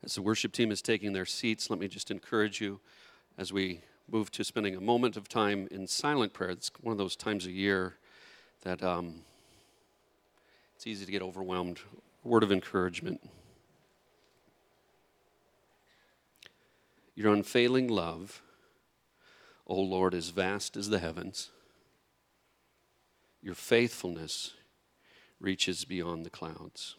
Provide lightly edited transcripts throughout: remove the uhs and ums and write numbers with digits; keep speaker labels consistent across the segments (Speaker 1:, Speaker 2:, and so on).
Speaker 1: As the worship team is taking their seats, let me just encourage you as we move to spending a moment of time in silent prayer. It's one of those times a year that it's easy to get overwhelmed. A word of encouragement. Your unfailing love, O Lord, is vast as the heavens. Your faithfulness reaches beyond the clouds.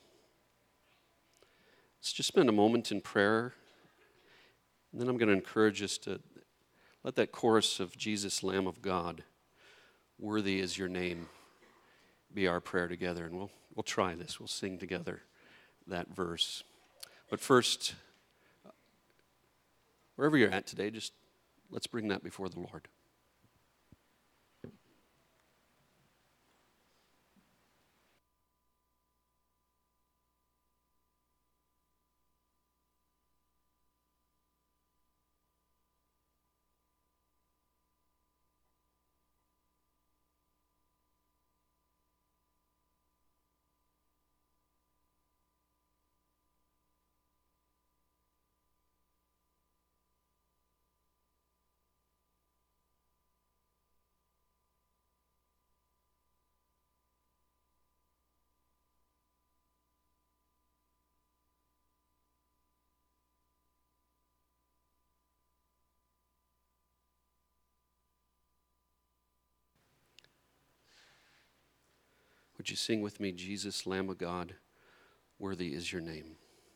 Speaker 1: Let's just spend a moment in prayer, and then I'm going to encourage us to let that chorus of Jesus, Lamb of God, worthy is your name, be our prayer together. And we'll try this. We'll sing together that verse. But first, wherever you're at today, just let's bring that before the Lord. Would you sing with me, Jesus, Lamb of God, worthy is your name.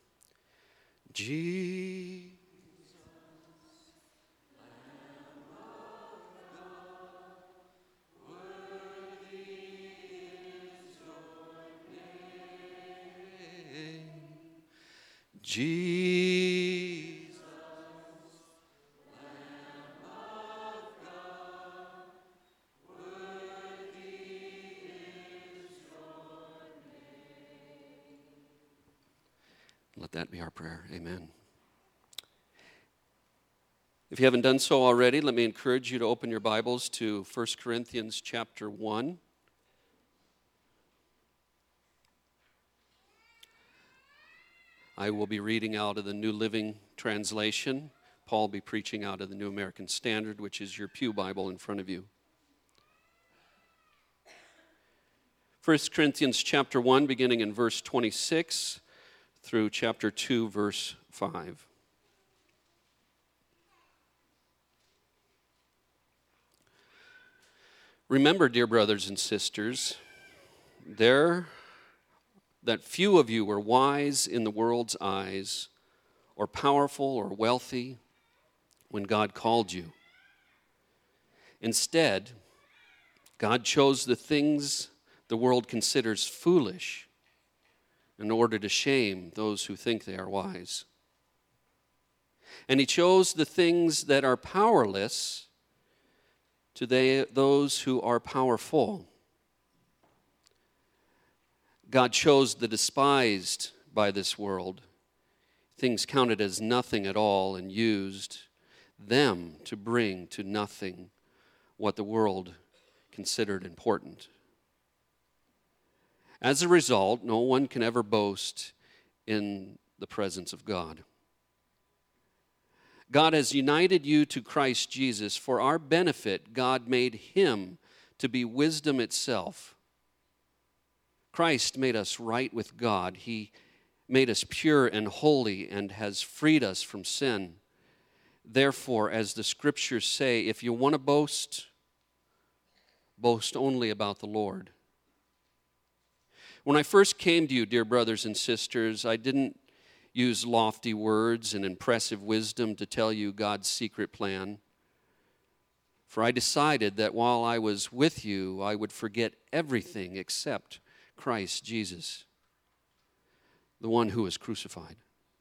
Speaker 1: Jesus, Lamb of God, worthy is your name. Jesus. Let that be our prayer. Amen. If you haven't done so already, let me encourage you to open your Bibles to 1 Corinthians chapter 1. I will be reading out of the New Living Translation. Paul will be preaching out of the New American Standard, which is your pew Bible in front of you. 1 Corinthians chapter 1, beginning in verse 26. Through chapter 2, verse 5. Remember, dear brothers and sisters, that few of you were wise in the world's eyes, or powerful or wealthy when God called you. Instead, God chose the things the world considers foolish in order to shame those who think they are wise. And he chose the things that are powerless to those who are powerful. God chose the despised by this world, things counted as nothing at all, and used them to bring to nothing what the world considered important. As a result, no one can ever boast in the presence of God. God has united you to Christ Jesus. For our benefit, God made him to be wisdom itself. Christ made us right with God. He made us pure and holy and has freed us from sin. Therefore, as the scriptures say, if you want to boast, boast only about the Lord. When I first came to you, dear brothers and sisters, I didn't use lofty words and impressive wisdom to tell you God's secret plan. For I decided that while I was with you, I would forget everything except Christ Jesus, the one who was crucified.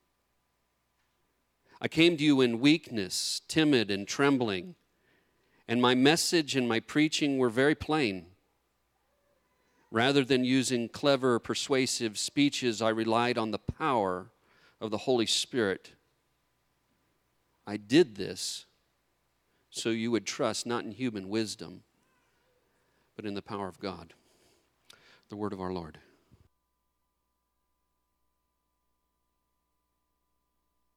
Speaker 1: I came to you in weakness, timid and trembling, and my message and my preaching were very plain. Rather than using clever, persuasive speeches, I relied on the power of the Holy Spirit. I did this so you would trust not in human wisdom, but in the power of God. The word of our Lord.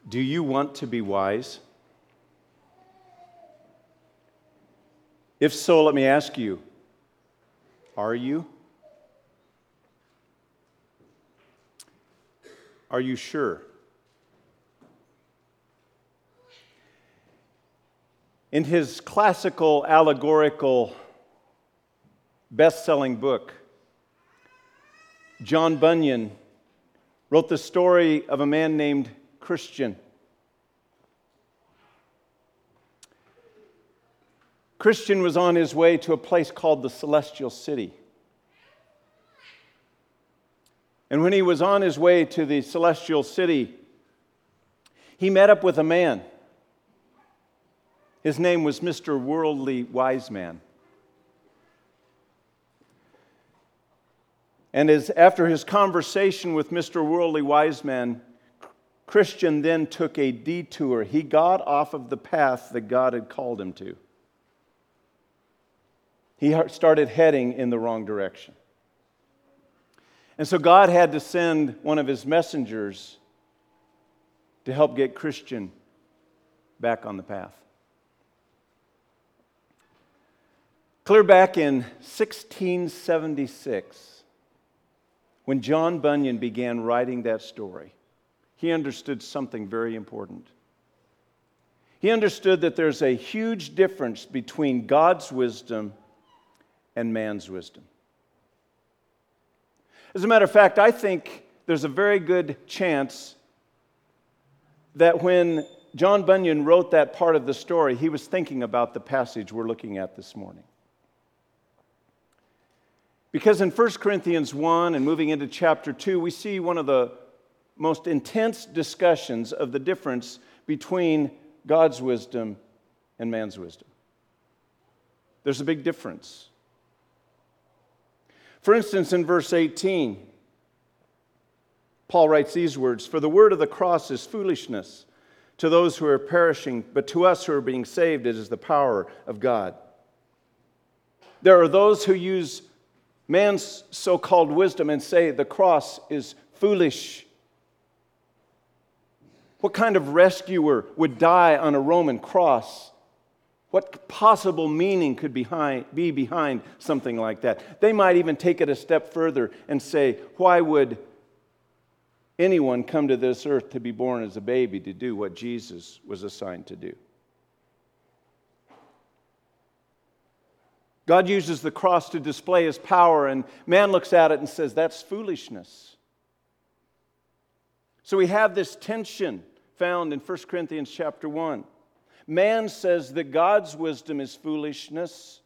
Speaker 2: Do you want to be wise? If so, let me ask you, are you? Are you sure? In his classical, allegorical, best-selling book, John Bunyan wrote the story of a man named Christian. Christian was on his way to a place called the Celestial City. And when he was on his way to the Celestial City, he met up with a man. His name was Mr. Worldly Wiseman. And after his conversation with Mr. Worldly Wiseman, Christian then took a detour. He got off of the path that God had called him to. He started heading in the wrong direction. And so God had to send one of his messengers to help get Christian back on the path. Clear back in 1676, when John Bunyan began writing that story, he understood something very important. He understood that there's a huge difference between God's wisdom and man's wisdom. As a matter of fact, I think there's a very good chance that when John Bunyan wrote that part of the story, he was thinking about the passage we're looking at this morning. Because in 1 Corinthians 1 and moving into chapter 2, we see one of the most intense discussions of the difference between God's wisdom and man's wisdom. There's a big difference. For instance, in verse 18, Paul writes these words, "For the word of the cross is foolishness to those who are perishing, but to us who are being saved, it is the power of God." There are those who use man's so-called wisdom and say the cross is foolish. What kind of rescuer would die on a Roman cross? What possible meaning could be behind something like that? They might even take it a step further and say, why would anyone come to this earth to be born as a baby to do what Jesus was assigned to do? God uses the cross to display his power, and man looks at it and says, that's foolishness. So we have this tension found in 1 Corinthians chapter 1. Man says that God's wisdom is foolishness.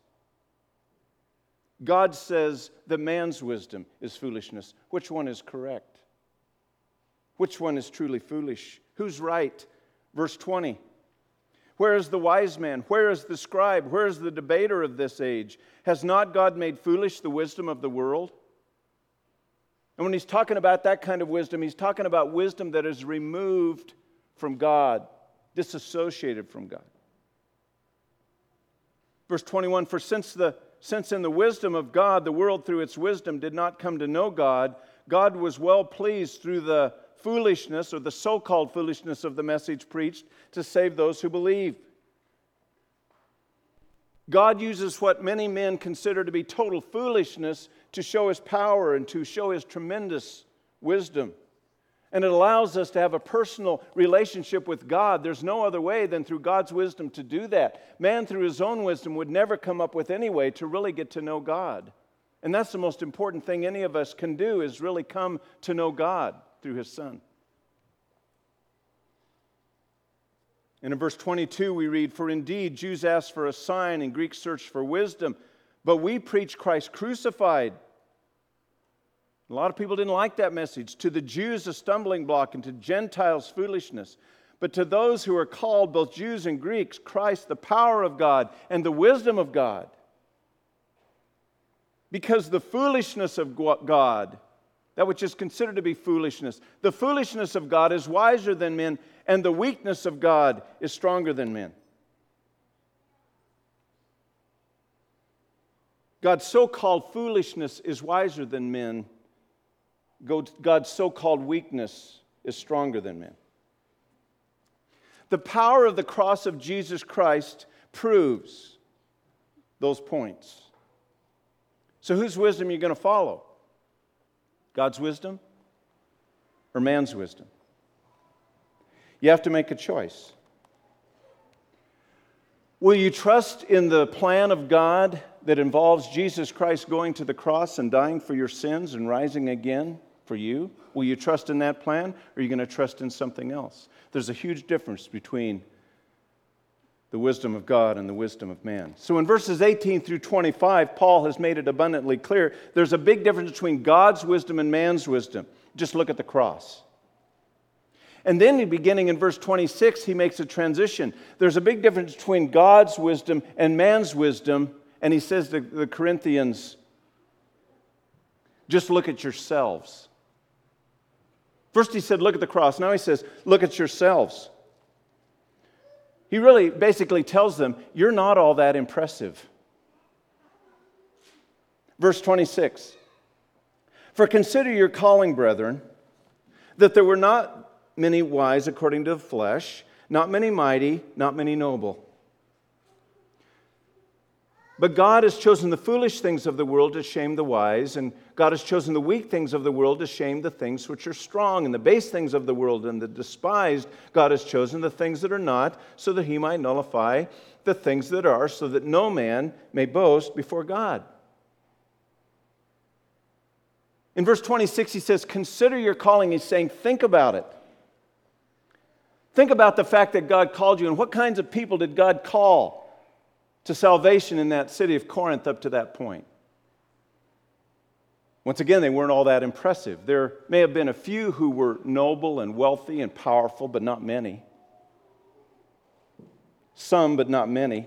Speaker 2: God says that man's wisdom is foolishness. Which one is correct? Which one is truly foolish? Who's right? Verse 20. Where is the wise man? Where is the scribe? Where is the debater of this age? Has not God made foolish the wisdom of the world? And when he's talking about that kind of wisdom, he's talking about wisdom that is removed from God, disassociated from God. Verse 21, for since in the wisdom of God, the world through its wisdom did not come to know God, God was well pleased through the foolishness or the so-called foolishness of the message preached to save those who believe. God uses what many men consider to be total foolishness to show his power and to show his tremendous wisdom. And it allows us to have a personal relationship with God. There's no other way than through God's wisdom to do that. Man, through his own wisdom, would never come up with any way to really get to know God. And that's the most important thing any of us can do, is really come to know God through his Son. And in verse 22 we read, for indeed Jews ask for a sign and Greeks search for wisdom, but we preach Christ crucified. A lot of people didn't like that message. To the Jews a stumbling block, and to Gentiles foolishness. But to those who are called, both Jews and Greeks, Christ the power of God and the wisdom of God. Because the foolishness of God, that which is considered to be foolishness, the foolishness of God is wiser than men, and the weakness of God is stronger than men. God's so-called foolishness is wiser than men. God's so-called weakness is stronger than men. The power of the cross of Jesus Christ proves those points. So whose wisdom are you going to follow? God's wisdom or man's wisdom? You have to make a choice. Will you trust in the plan of God that involves Jesus Christ going to the cross and dying for your sins and rising again for you? Will you trust in that plan, or are you going to trust in something else? There's a huge difference between the wisdom of God and the wisdom of man. So in verses 18 through 25, Paul has made it abundantly clear there's a big difference between God's wisdom and man's wisdom. Just look at the cross. And then beginning in verse 26, he makes a transition. There's a big difference between God's wisdom and man's wisdom. And he says to the Corinthians, just look at yourselves. First he said, look at the cross. Now he says, look at yourselves. He really basically tells them, you're not all that impressive. Verse 26, for consider your calling, brethren, that there were not many wise according to the flesh, not many mighty, not many noble. But God has chosen the foolish things of the world to shame the wise, and God has chosen the weak things of the world to shame the things which are strong, and the base things of the world and the despised God has chosen the things that are not, so that he might nullify the things that are, so that no man may boast before God. In verse 26 he says, consider your calling. He's saying, think about it. Think about the fact that God called you, and what kinds of people did God call to salvation in that city of Corinth up to that point? Once again, they weren't all that impressive. There may have been a few who were noble and wealthy and powerful, but not many. Some, but not many.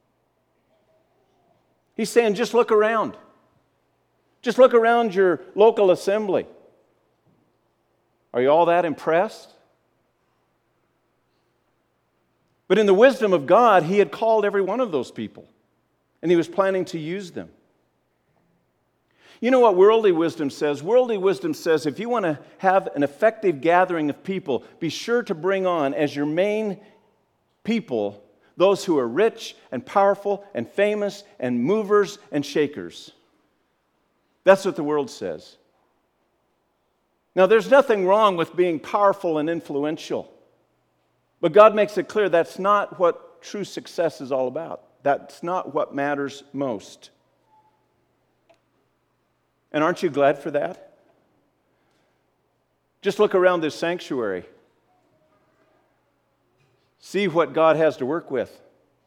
Speaker 2: He's saying, just look around. Just look around your local assembly. Are you all that impressed? But in the wisdom of God, he had called every one of those people, and he was planning to use them. You know what worldly wisdom says? Worldly wisdom says if you want to have an effective gathering of people, be sure to bring on as your main people those who are rich and powerful and famous and movers and shakers. That's what the world says. Now, there's nothing wrong with being powerful and influential. But God makes it clear that's not what true success is all about. That's not what matters most. And aren't you glad for that? Just look around this sanctuary. See what God has to work with.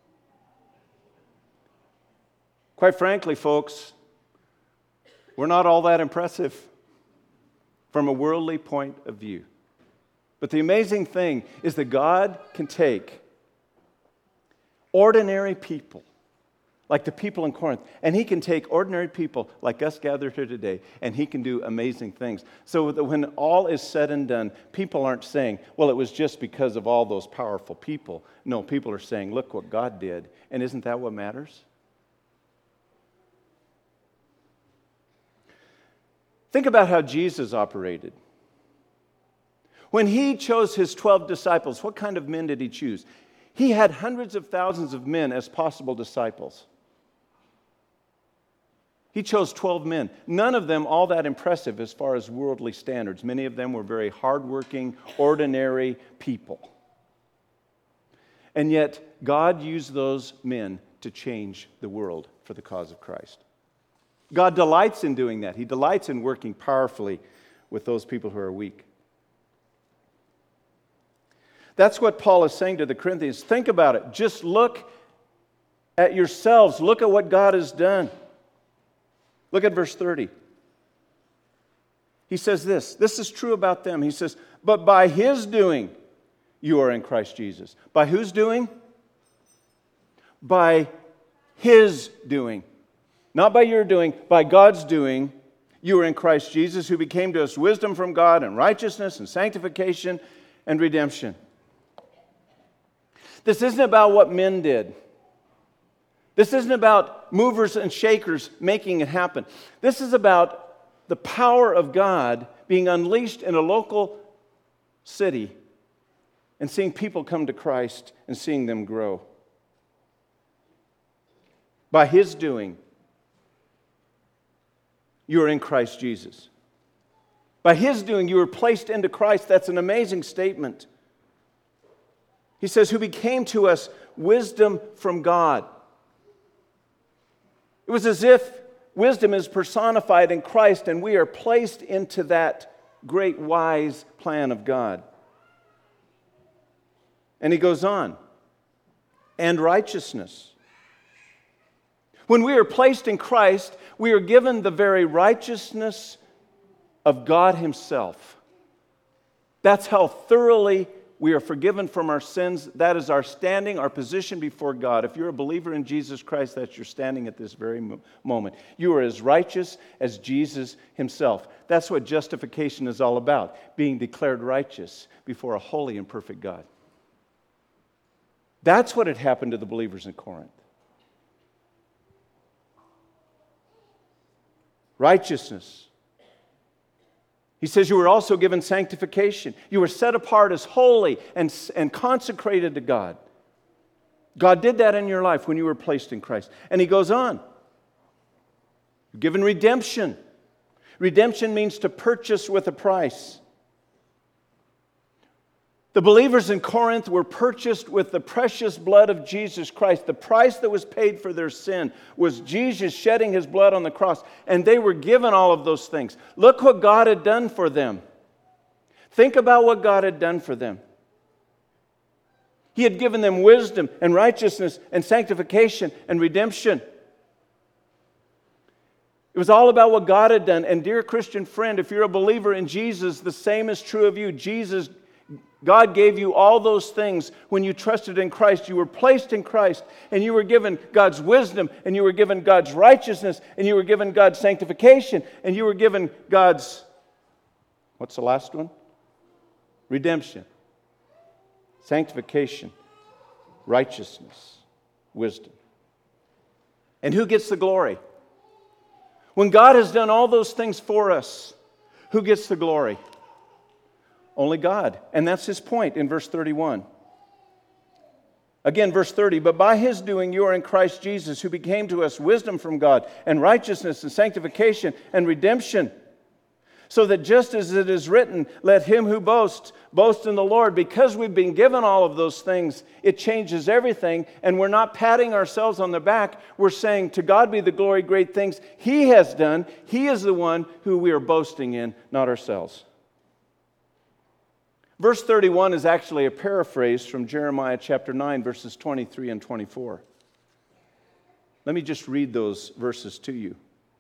Speaker 2: Quite frankly, folks, we're not all that impressive from a worldly point of view. But the amazing thing is that God can take ordinary people, like the people in Corinth, and he can take ordinary people like us gathered here today, and he can do amazing things. So that when all is said and done, people aren't saying, well, it was just because of all those powerful people. No, people are saying, look what God did. And isn't that what matters? Think about how Jesus operated. When he chose his 12 disciples, what kind of men did he choose? He had hundreds of thousands of men as possible disciples. He chose 12 men. None of them all that impressive as far as worldly standards. Many of them were very hardworking, ordinary people. And yet, God used those men to change the world for the cause of Christ. God delights in doing that. He delights in working powerfully with those people who are weak. That's what Paul is saying to the Corinthians. Think about it. Just look at yourselves. Look at what God has done. Look at verse 30. He says this. This is true about them. He says, but by his doing, you are in Christ Jesus. By whose doing? By his doing. Not by your doing, by God's doing. You are in Christ Jesus, who became to us wisdom from God and righteousness and sanctification and redemption. This isn't about what men did. This isn't about movers and shakers making it happen. This is about the power of God being unleashed in a local city and seeing people come to Christ and seeing them grow. By His doing, you are in Christ Jesus. By His doing, you were placed into Christ. That's an amazing statement. He says, who became to us wisdom from God. It was as if wisdom is personified in Christ and we are placed into that great wise plan of God. And he goes on, and righteousness. When we are placed in Christ, we are given the very righteousness of God Himself. That's how thoroughly we are forgiven from our sins. That is our standing, our position before God. If you're a believer in Jesus Christ, that's your standing at this very moment. You are as righteous as Jesus Himself. That's what justification is all about, being declared righteous before a holy and perfect God. That's what had happened to the believers in Corinth. Righteousness. He says you were also given sanctification. You were set apart as holy and consecrated to God. God did that in your life when you were placed in Christ. And he goes on. You're given redemption. Redemption means to purchase with a price. The believers in Corinth were purchased with the precious blood of Jesus Christ. The price that was paid for their sin was Jesus shedding His blood on the cross. And they were given all of those things. Look what God had done for them. Think about what God had done for them. He had given them wisdom and righteousness and sanctification and redemption. It was all about what God had done. And dear Christian friend, if you're a believer in Jesus, the same is true of you. God gave you all those things when you trusted in Christ. You were placed in Christ, and you were given God's wisdom, and you were given God's righteousness, and you were given God's sanctification, and you were given God's, what's the last one? Redemption, sanctification, righteousness, wisdom. And who gets the glory? When God has done all those things for us, who gets the glory? Only God. And that's his point in verse 31. Again, verse 30, but by His doing you are in Christ Jesus, who became to us wisdom from God, and righteousness, and sanctification, and redemption. So that just as it is written, let him who boasts, boast in the Lord. Because we've been given all of those things, it changes everything, and we're not patting ourselves on the back. We're saying, to God be the glory, great things He has done. He is the one who we are boasting in, not ourselves. Verse 31 is actually a paraphrase from Jeremiah chapter 9, verses 23 and 24. Let me just read those verses to you.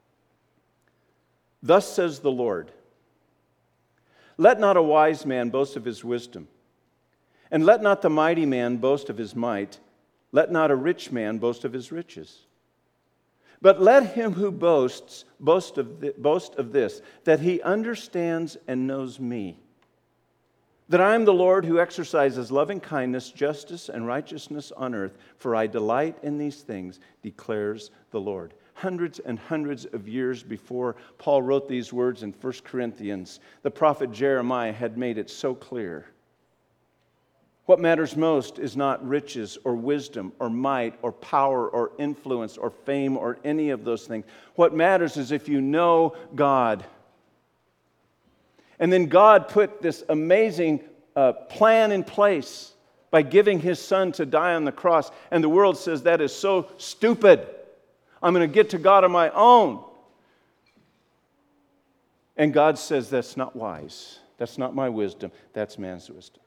Speaker 2: Thus says the Lord, let not a wise man boast of his wisdom, and let not the mighty man boast of his might, let not a rich man boast of his riches. But let him who boasts boast of this, that he understands and knows me, that I am the Lord who exercises loving kindness, justice, and righteousness on earth, for I delight in these things, declares the Lord. Hundreds and hundreds of years before Paul wrote these words in 1 Corinthians, the prophet Jeremiah had made it so clear. What matters most is not riches or wisdom or might or power or influence or fame or any of those things. What matters is if you know God. And then God put this amazing plan in place by giving His Son to die on the cross. And the world says that is so stupid. I'm going to get to God on my own. And God says that's not wise. That's not my wisdom. That's man's wisdom.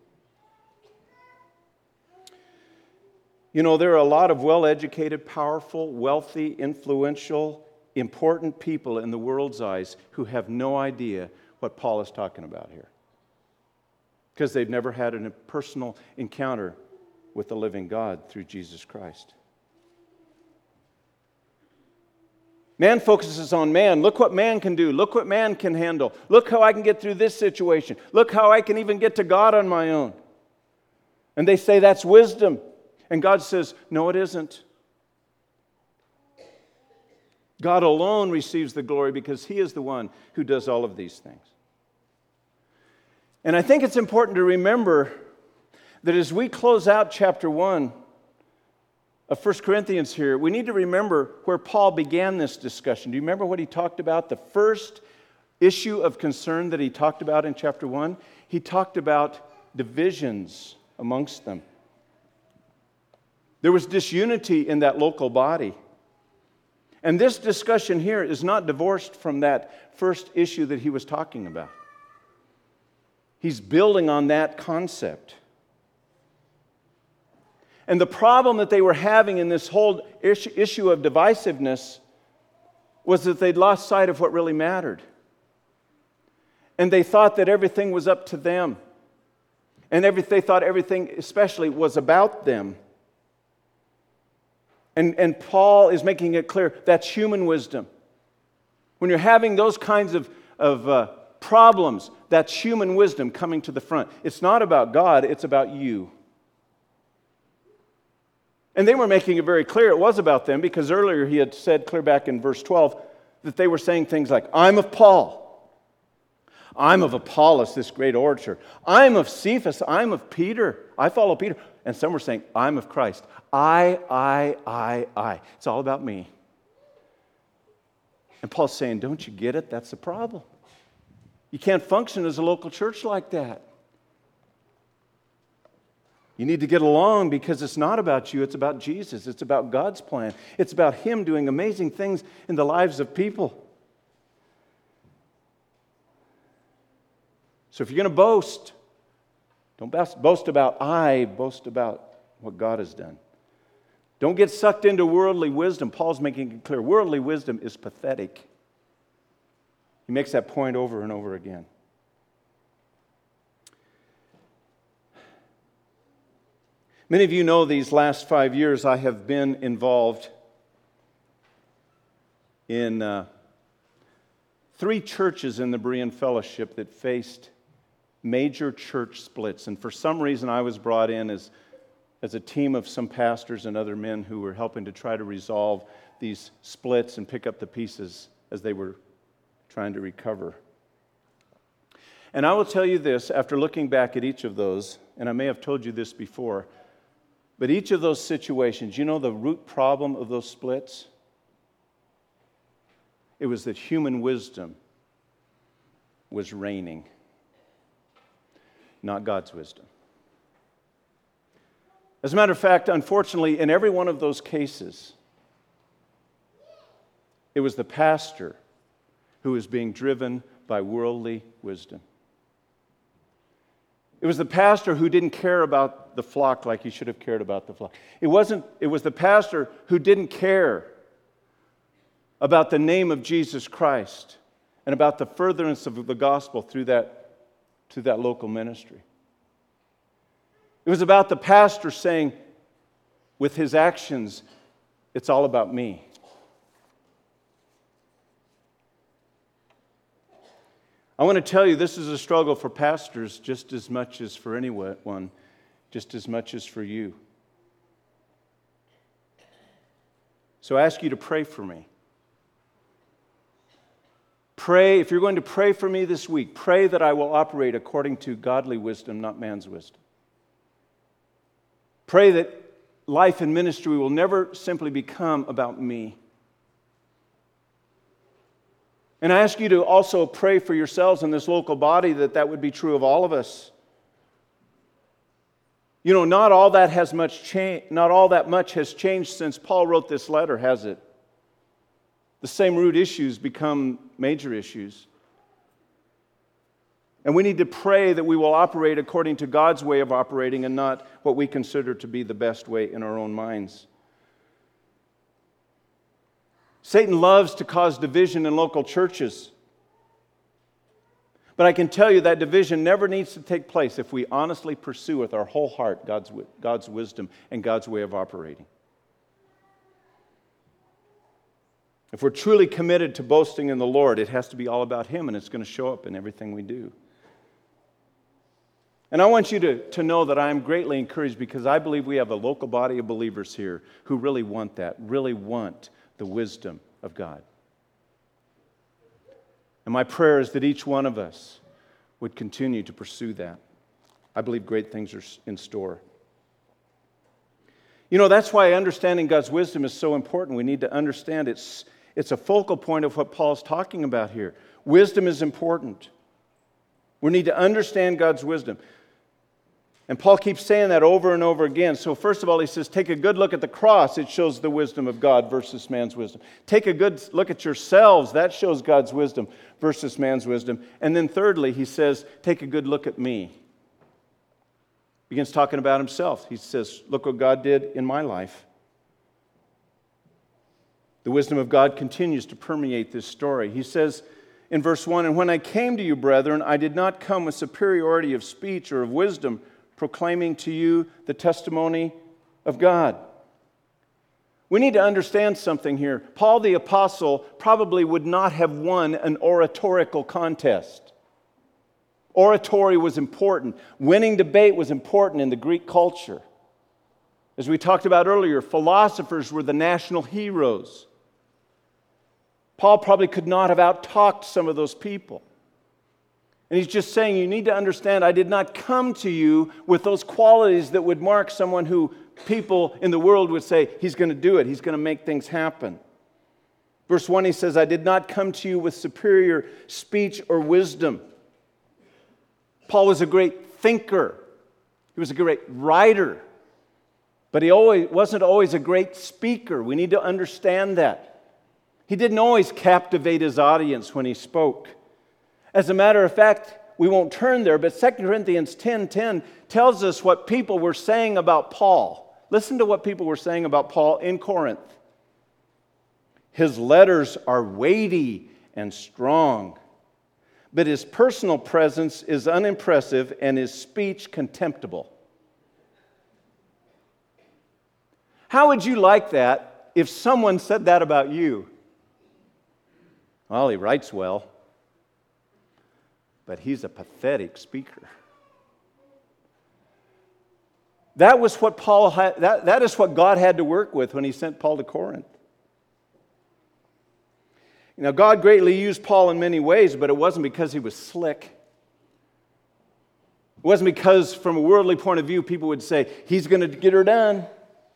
Speaker 2: You know, there are a lot of well-educated, powerful, wealthy, influential, important people in the world's eyes who have no idea what Paul is talking about here, because they've never had a personal encounter with the living God through Jesus Christ. Man focuses on man. Look what man can do. Look what man can handle. Look how I can get through this situation. Look how I can even get to God on my own. And they say that's wisdom. And God says, no, it isn't. God alone receives the glory because He is the one who does all of these things. And I think it's important to remember that as we close out chapter 1 of 1 Corinthians here, we need to remember where Paul began this discussion. Do you remember what he talked about? The first issue of concern that he talked about in chapter 1? He talked about divisions amongst them. There was disunity in that local body. And this discussion here is not divorced from that first issue that he was talking about. He's building on that concept. And the problem that they were having in this whole issue of divisiveness was that they'd lost sight of what really mattered. And they thought that everything was up to them. And they thought everything especially was about them. And Paul is making it clear that's human wisdom. When you're having those kinds of problems, that's human wisdom coming to the front. It's not about God, it's about you. And they were making it very clear it was about them, because earlier he had said clear back in verse 12 that they were saying things like, I'm of Paul. I'm of Apollos, this great orator. I'm of Cephas. I'm of Peter. I follow Peter. And some were saying, I'm of Christ. I. It's all about me. And Paul's saying, don't you get it? That's the problem. You can't function as a local church like that. You need to get along because it's not about you, it's about Jesus. It's about God's plan. It's about Him doing amazing things in the lives of people. So if you're going to boast, don't boast about I, boast about what God has done. Don't get sucked into worldly wisdom. Paul's making it clear. Worldly wisdom is pathetic. He makes that point over and over again. Many of you know these last 5 years I have been involved in 3 churches in the Berean Fellowship that faced major church splits. And for some reason I was brought in as a team of some pastors and other men who were helping to try to resolve these splits and pick up the pieces as they were trying to recover. And I will tell you this, after looking back at each of those, and I may have told you this before, but each of those situations, you know the root problem of those splits? It was that human wisdom was reigning, not God's wisdom. As a matter of fact, unfortunately, in every one of those cases, it was the pastor who was being driven by worldly wisdom. It was the pastor who didn't care about the flock like he should have cared about the flock. It was the pastor who didn't care about the name of Jesus Christ and about the furtherance of the gospel through that local ministry. It was about the pastor saying, with his actions, it's all about me. I want to tell you, this is a struggle for pastors just as much as for anyone, just as much as for you. So I ask you to pray for me. Pray, if you're going to pray for me this week, pray that I will operate according to godly wisdom, not man's wisdom. Pray that life and ministry will never simply become about me. And I ask you to also pray for yourselves in this local body that would be true of all of us. You know, not all that much has changed since Paul wrote this letter, has it? The same root issues become major issues. And we need to pray that we will operate according to God's way of operating and not what we consider to be the best way in our own minds. Satan loves to cause division in local churches. But I can tell you that division never needs to take place if we honestly pursue with our whole heart God's wisdom and God's way of operating. If we're truly committed to boasting in the Lord, it has to be all about Him, and it's going to show up in everything we do. And I want you to know that I am greatly encouraged because I believe we have a local body of believers here who really want that, really want the wisdom of God. And my prayer is that each one of us would continue to pursue that. I believe great things are in store. You know, that's why understanding God's wisdom is so important. We need to understand it's a focal point of what Paul's talking about here. Wisdom is important. We need to understand God's wisdom. And Paul keeps saying that over and over again. So first of all, he says, take a good look at the cross. It shows the wisdom of God versus man's wisdom. Take a good look at yourselves. That shows God's wisdom versus man's wisdom. And then thirdly, he says, take a good look at me. Begins talking about himself. He says, look what God did in my life. The wisdom of God continues to permeate this story. He says in verse 1, and when I came to you, brethren, I did not come with superiority of speech or of wisdom, proclaiming to you the testimony of God. We need to understand something here. Paul the Apostle probably would not have won an oratorical contest. Oratory was important. Winning debate was important in the Greek culture. As we talked about earlier, philosophers were the national heroes. Paul probably could not have out-talked some of those people. And he's just saying, you need to understand, I did not come to you with those qualities that would mark someone who people in the world would say, he's going to do it, he's going to make things happen. Verse 1, he says, I did not come to you with superior speech or wisdom. Paul was a great thinker. He was a great writer. But he wasn't always a great speaker. We need to understand that. He didn't always captivate his audience when he spoke. As a matter of fact, we won't turn there, but 2 Corinthians 10:10 tells us what people were saying about Paul. Listen to what people were saying about Paul in Corinth. His letters are weighty and strong, but his personal presence is unimpressive and his speech contemptible. How would you like that if someone said that about you? Well, he writes well, but he's a pathetic speaker. That was what Paul had, that is what God had to work with when he sent Paul to Corinth. You know, God greatly used Paul in many ways, but it wasn't because he was slick. It wasn't because, from a worldly point of view, people would say, he's going to get her done. It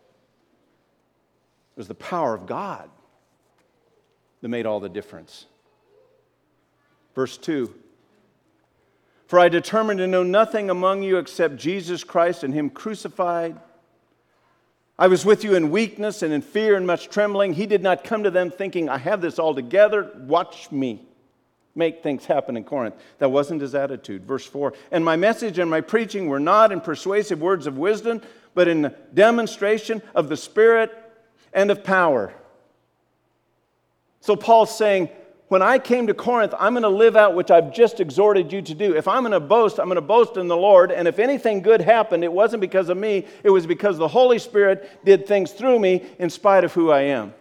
Speaker 2: was the power of God that made all the difference. Verse 2. For I determined to know nothing among you except Jesus Christ and Him crucified. I was with you in weakness and in fear and much trembling. He did not come to them thinking, I have this all together. Watch me make things happen in Corinth. That wasn't his attitude. Verse 4. And my message and my preaching were not in persuasive words of wisdom, but in the demonstration of the Spirit and of power. So Paul's saying, when I came to Corinth, I'm going to live out what I've just exhorted you to do. If I'm going to boast, I'm going to boast in the Lord. And if anything good happened, it wasn't because of me. It was because the Holy Spirit did things through me in spite of who I am.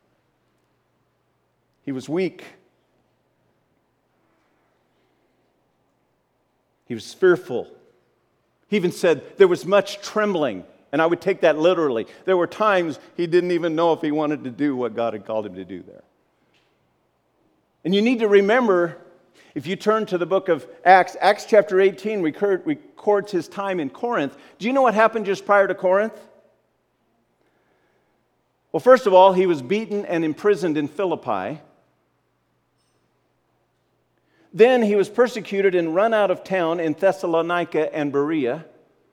Speaker 2: He was weak. He was fearful. He even said there was much trembling. And I would take that literally. There were times he didn't even know if he wanted to do what God had called him to do there. And you need to remember, if you turn to the book of Acts, Acts chapter 18 records his time in Corinth. Do you know what happened just prior to Corinth? Well, first of all, he was beaten and imprisoned in Philippi. Then he was persecuted and run out of town in Thessalonica and Berea.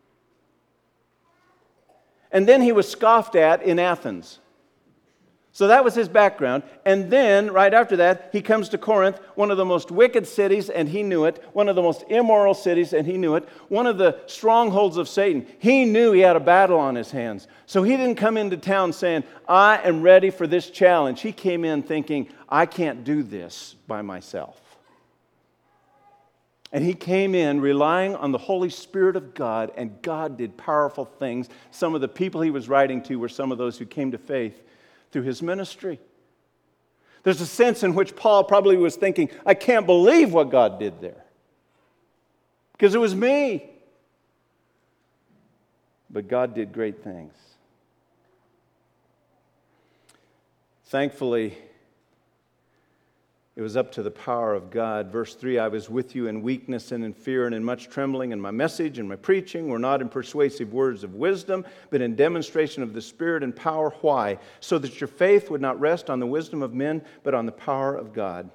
Speaker 2: And then he was scoffed at in Athens. So that was his background. And then, right after that, he comes to Corinth, one of the most wicked cities, and he knew it. One of the most immoral cities, and he knew it. One of the strongholds of Satan. He knew he had a battle on his hands. So he didn't come into town saying, I am ready for this challenge. He came in thinking, I can't do this by myself. And he came in relying on the Holy Spirit of God, and God did powerful things. Some of the people he was writing to were some of those who came to faith through his ministry. There's a sense in which Paul probably was thinking, I can't believe what God did there. Because it was me. But God did great things. Thankfully, it was up to the power of God. Verse 3, I was with you in weakness and in fear and in much trembling, and my message and my preaching were not in persuasive words of wisdom, but in demonstration of the Spirit and power. Why? So that your faith would not rest on the wisdom of men, but on the power of God.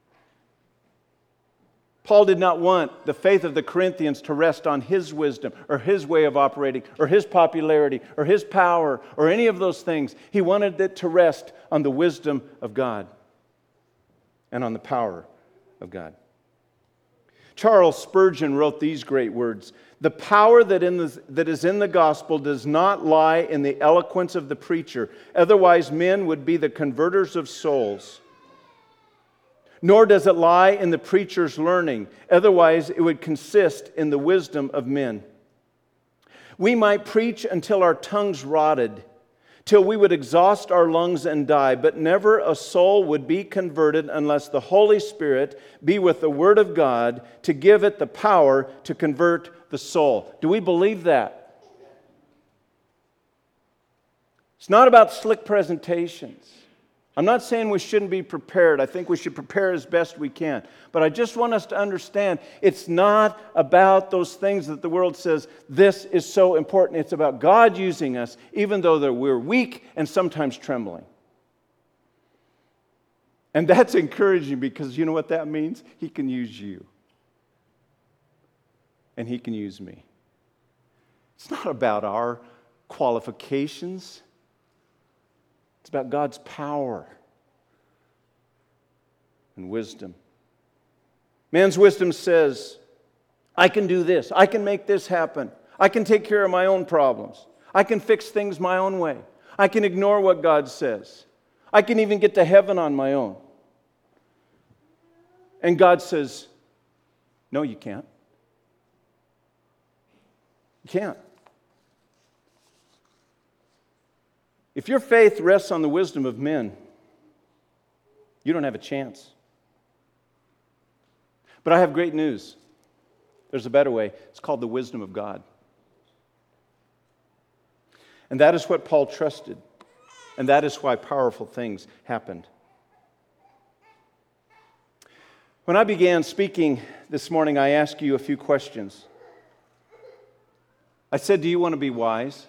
Speaker 2: Paul did not want the faith of the Corinthians to rest on his wisdom or his way of operating or his popularity or his power or any of those things. He wanted it to rest on the wisdom of God and on the power of God. Charles Spurgeon wrote these great words: "The power that is in the gospel does not lie in the eloquence of the preacher, otherwise men would be the converters of souls. Nor does it lie in the preacher's learning, otherwise it would consist in the wisdom of men. We might preach until our tongues rotted, till we would exhaust our lungs and die, but never a soul would be converted unless the Holy Spirit be with the Word of God to give it the power to convert the soul." Do we believe that? It's not about slick presentations. I'm not saying we shouldn't be prepared. I think we should prepare as best we can. But I just want us to understand it's not about those things that the world says, this is so important. It's about God using us, even though we're weak and sometimes trembling. And that's encouraging, because you know what that means? He can use you. And He can use me. It's not about our qualifications. It's about God's power and wisdom. Man's wisdom says, I can do this. I can make this happen. I can take care of my own problems. I can fix things my own way. I can ignore what God says. I can even get to heaven on my own. And God says, no, you can't. You can't. If your faith rests on the wisdom of men, you don't have a chance. But I have great news. There's a better way. It's called the wisdom of God. And that is what Paul trusted. And that is why powerful things happened. When I began speaking this morning, I asked you a few questions. I said, do you want to be wise?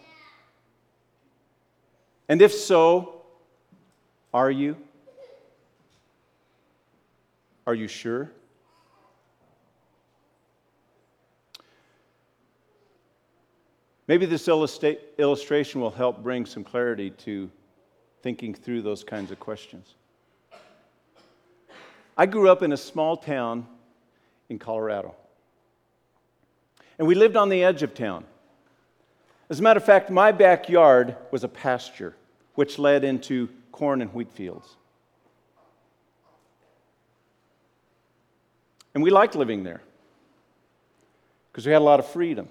Speaker 2: And if so, are you? Are you sure? Maybe this illustration will help bring some clarity to thinking through those kinds of questions. I grew up in a small town in Colorado. And we lived on the edge of town. As a matter of fact, my backyard was a pasture, which led into corn and wheat fields. And we liked living there because we had a lot of freedom.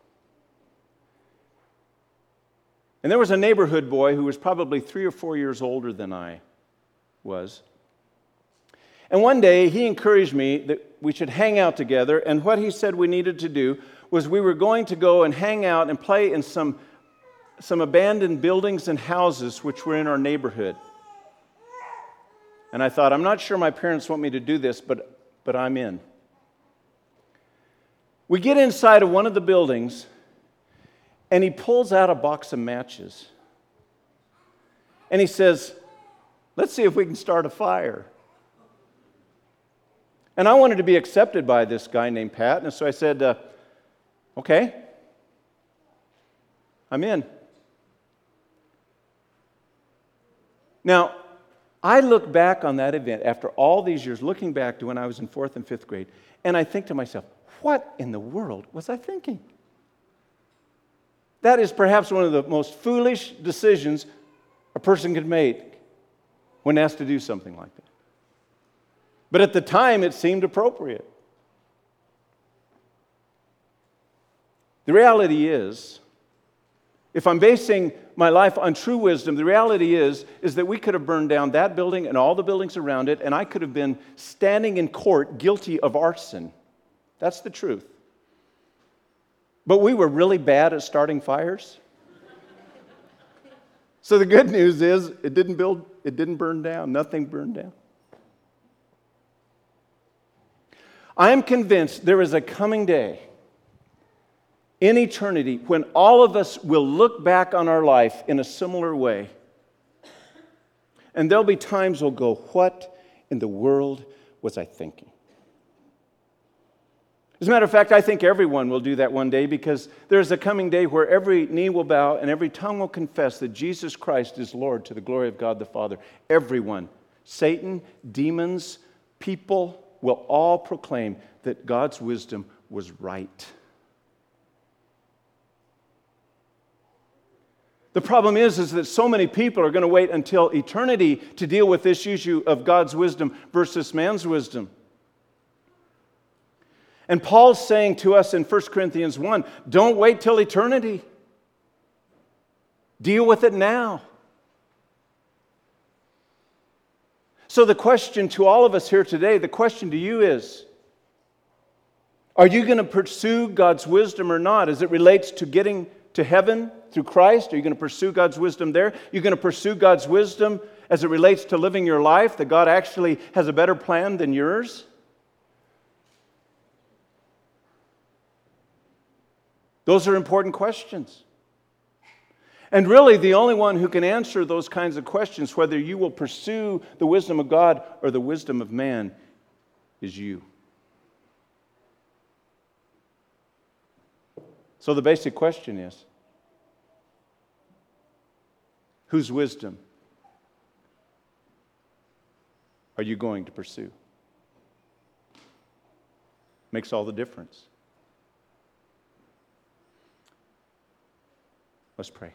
Speaker 2: And there was a neighborhood boy who was probably 3 or 4 years older than I was. And one day, he encouraged me that we should hang out together, and what he said we needed to do was we were going to go and hang out and play in some abandoned buildings and houses which were in our neighborhood. And I thought, I'm not sure my parents want me to do this, but I'm in. We get inside of one of the buildings, and he pulls out a box of matches. And he says, let's see if we can start a fire. And I wanted to be accepted by this guy named Pat, and so I said, okay, I'm in. Now, I look back on that event after all these years, looking back to when I was in 4th and 5th grade, and I think to myself, what in the world was I thinking? That is perhaps one of the most foolish decisions a person could make when asked to do something like that. But at the time, it seemed appropriate. The reality is, if I'm basing my life on true wisdom, the reality is that we could have burned down that building and all the buildings around it, and I could have been standing in court guilty of arson. That's the truth. But we were really bad at starting fires. So the good news is it didn't burn down. Nothing burned down. I am convinced there is a coming day in eternity when all of us will look back on our life in a similar way. And there'll be times we'll go, what in the world was I thinking? As a matter of fact, I think everyone will do that one day, because there's a coming day where every knee will bow and every tongue will confess that Jesus Christ is Lord, to the glory of God the Father. Everyone, Satan, demons, people, will all proclaim that God's wisdom was right. The problem is that so many people are going to wait until eternity to deal with this issue of God's wisdom versus man's wisdom. And Paul's saying to us in 1 Corinthians 1, don't wait till eternity. Deal with it now. So the question to all of us here today, the question to you is, are you going to pursue God's wisdom or not as it relates to getting to heaven through Christ? Are you going to pursue God's wisdom there? You're going to pursue God's wisdom as it relates to living your life, that God actually has a better plan than yours? Those are important questions. And really, the only one who can answer those kinds of questions, whether you will pursue the wisdom of God or the wisdom of man, is you. So the basic question is, whose wisdom are you going to pursue? Makes all the difference. Let's pray.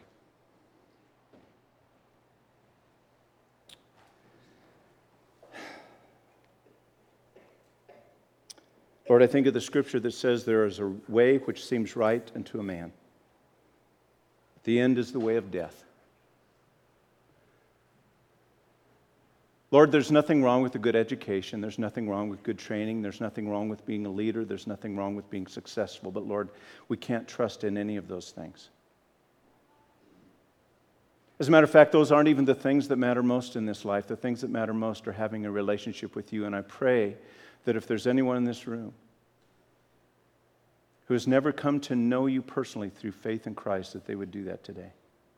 Speaker 2: Lord, I think of the scripture that says there is a way which seems right unto a man. The end is the way of death. Lord, there's nothing wrong with a good education. There's nothing wrong with good training. There's nothing wrong with being a leader. There's nothing wrong with being successful. But Lord, we can't trust in any of those things. As a matter of fact, those aren't even the things that matter most in this life. The things that matter most are having a relationship with you. And I pray that if there's anyone in this room who has never come to know you personally through faith in Christ, that they would do that today.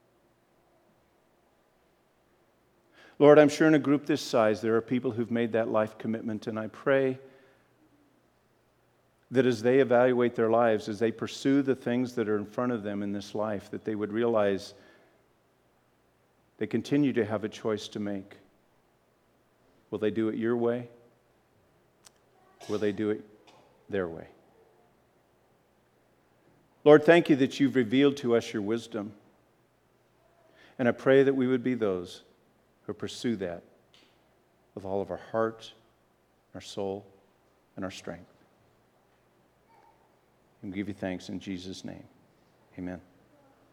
Speaker 2: Lord, I'm sure in a group this size, there are people who've made that life commitment, and I pray that as they evaluate their lives, as they pursue the things that are in front of them in this life, that they would realize they continue to have a choice to make. Will they do it your way? Will they do it their way? Lord, thank you that you've revealed to us your wisdom. And I pray that we would be those who pursue that with all of our heart, our soul, and our strength. And we give you thanks in Jesus' name. Amen.